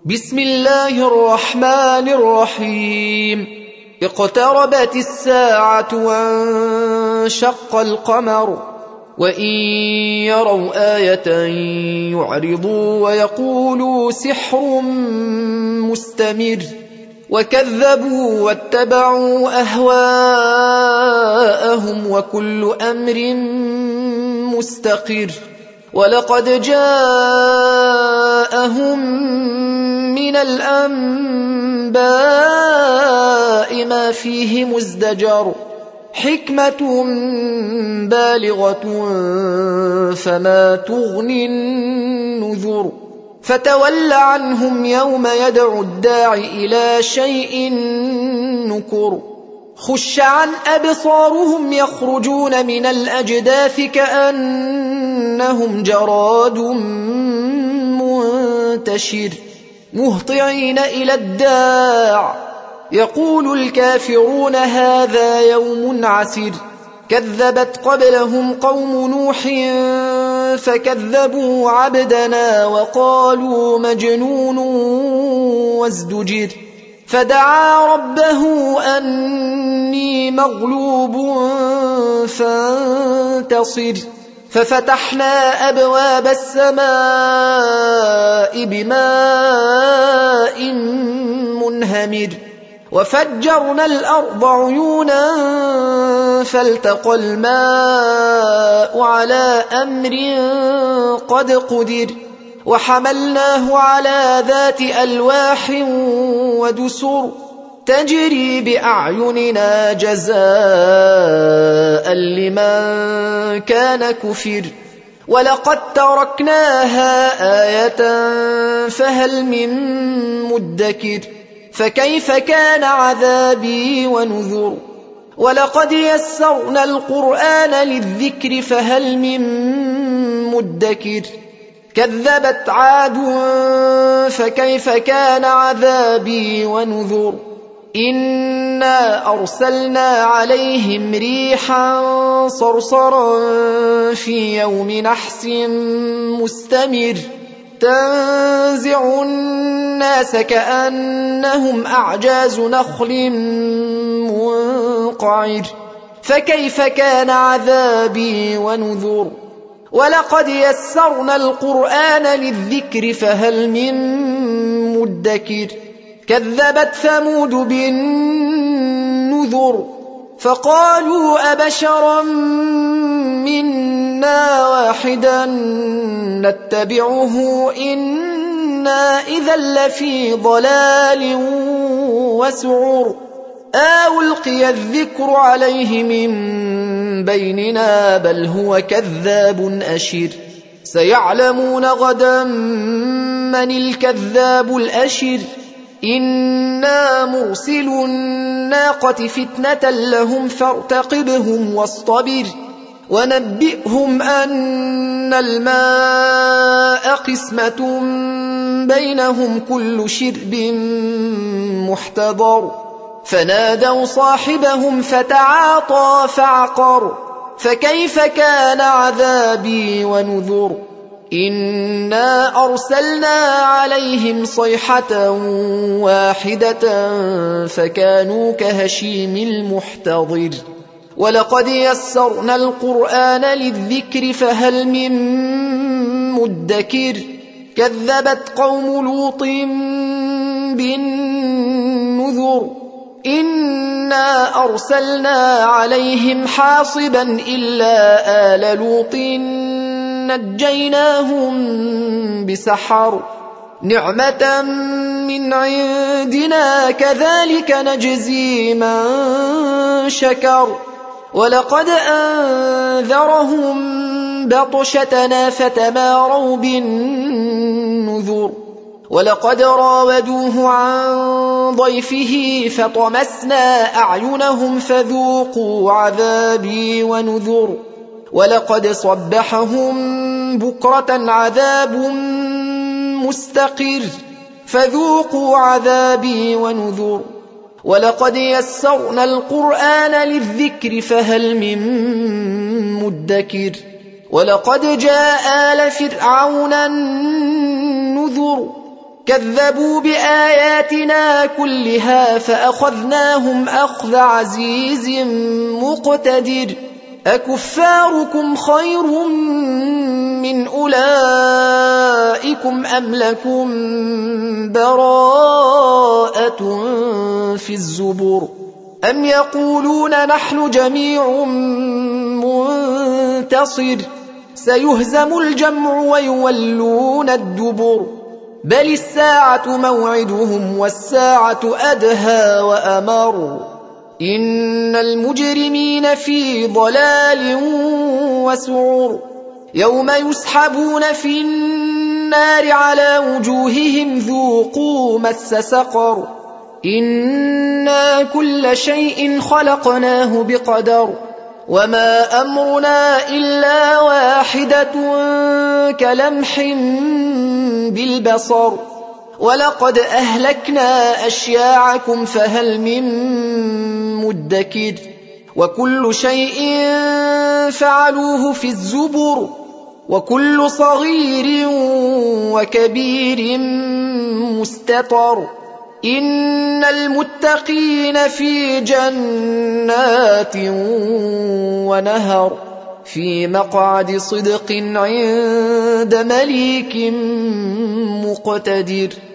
بسم الله الرحمن الرحيم. اقتربت الساعة وانشق القمر وإن يروا آية يعرضوا ويقولوا سحر مستمر وكذبوا واتبعوا أهواءهم وكل أمر مستقر ولقد جاءهم من الأنباء ما فيه مزدجر حكمة بالغة فما تغني النذر فتول عنهم يوم يدعو الداع إلى شيء نكر خش عن أبصارهم يخرجون من الأجداث كأنهم جراد منتشر مهطعين إلى الداع يقول الكافرون هذا يوم عسر كذبت قبلهم قوم نوح فكذبوا عبدنا وقالوا مجنون وازدجر فدعا ربه أني مغلوب فانتصر ففتحنا أبواب السماء بماء منهمر وفجرنا الأرض عيونا فالتقى الماء على أمر قد قدر وحملناه على ذات ألواح ودسر تجري بأعيننا جزاء لمن كان كفر ولقد تركناها آية فهل من مدكر فكيف كان عذابي ونذر ولقد يسرنا القرآن للذكر فهل من مدكر كذبت عاد فكيف كان عذابي ونذر إنا أرسلنا عليهم ريحا صرصرا في يوم نحس مستمر تنزع الناس كأنهم أعجاز نخل منقعر فكيف كان عذابي ونذر ولقد يسرنا القرآن للذكر فهل من مدكر كذبت ثمود بالنذر فقالوا أبشرا منا واحدا نتبعه إنا إذا لفي ضلال وسعر ألقي الذكر عليه من بيننا بل هو كذاب أشر سيعلمون غدا من الكذاب الأشر إنا مرسل الناقة فتنة لهم فارتقبهم واصطبر ونبئهم أن الماء قسمة بينهم كل شرب محتضر فنادوا صاحبهم فتعاطى فعقر فكيف كان عذابي ونذر إنا أرسلنا عليهم صيحة واحدة فكانوا كهشيم المحتضر ولقد يسرنا القرآن للذكر فهل من مدكر كذبت قوم لوط بالنذر إنا أرسلنا عليهم حاصبا إلا آل لوط نجيناهم بسحر نعمة من عندنا كذلك نجزي من شكر ولقد أنذرهم بطشتنا فتماروا بالنذر ولقد راودوه عن ضيفه فطمسنا أعينهم فذوقوا عذابي ونذر ولقد صبحهم بكرة عذاب مستقر فذوقوا عذابي ونذر ولقد يسرنا القرآن للذكر فهل من مدكر ولقد جاء آل فرعون النذر كذبوا بآياتنا كلها فأخذناهم أخذ عزيز مقتدر أكفاركم خير من أولئكم أم لكم براءة في الزبر أم يقولون نحن جميع منتصر سيهزم الجمع ويولون الدبر بل الساعة موعدهم والساعة أدهى وأمر إن المجرمين في ضلال وسعر يوم يسحبون في النار على وجوههم ذوقوا مس سقر إنا كل شيء خلقناه بقدر وما أمرنا إلا واحدة كلمح بالبصر ولقد أهلكنا أشياعكم فهل من مدكر وكل شيء فعلوه في الزبر وكل صغير وكبير مستطر إن المتقين في جنات ونهر في مقعد صدق عند مليك مقتدر